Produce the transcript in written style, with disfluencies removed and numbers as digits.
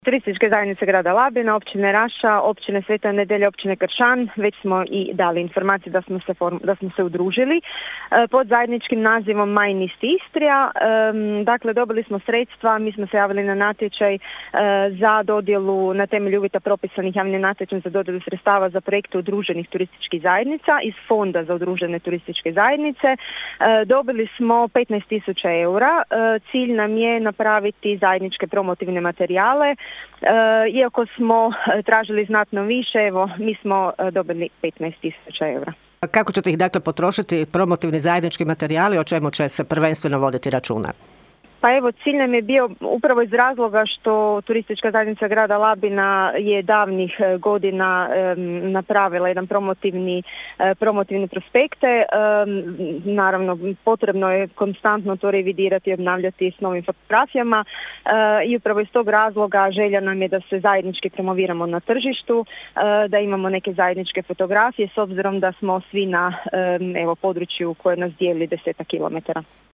Turističke zajednice grada Labina, općine Raša, općine Sveta Nedelja, općine Kršan, već smo i dali informaciju da smo se udružili pod zajedničkim nazivom Majnist Istrija. Dakle, dobili smo sredstva, mi smo se javili na natječaj za dodjelu na temelju uvjeta propisanih javnim natječajem za dodjelu sredstava za projekte udruženih turističkih zajednica iz Fonda za udružene turističke zajednice. Dobili smo 15.000 eura. Cilj nam je napraviti zajedničke promotivne materijale. Iako smo tražili znatno više, evo, mi smo dobili 15.000 eura. Kako ćete ih dakle potrošiti, promotivni zajednički materijali, o čemu će se prvenstveno voditi računa? Pa evo, cilj nam je bio upravo iz razloga što Turistička zajednica grada Labina je davnih godina napravila jedan promotivni prospekte. Naravno, potrebno je konstantno to revidirati i obnavljati s novim fotografijama i upravo iz tog razloga želja nam je da se zajednički promoviramo na tržištu, da imamo neke zajedničke fotografije s obzirom da smo svi na području koje nas dijeli 10 kilometara.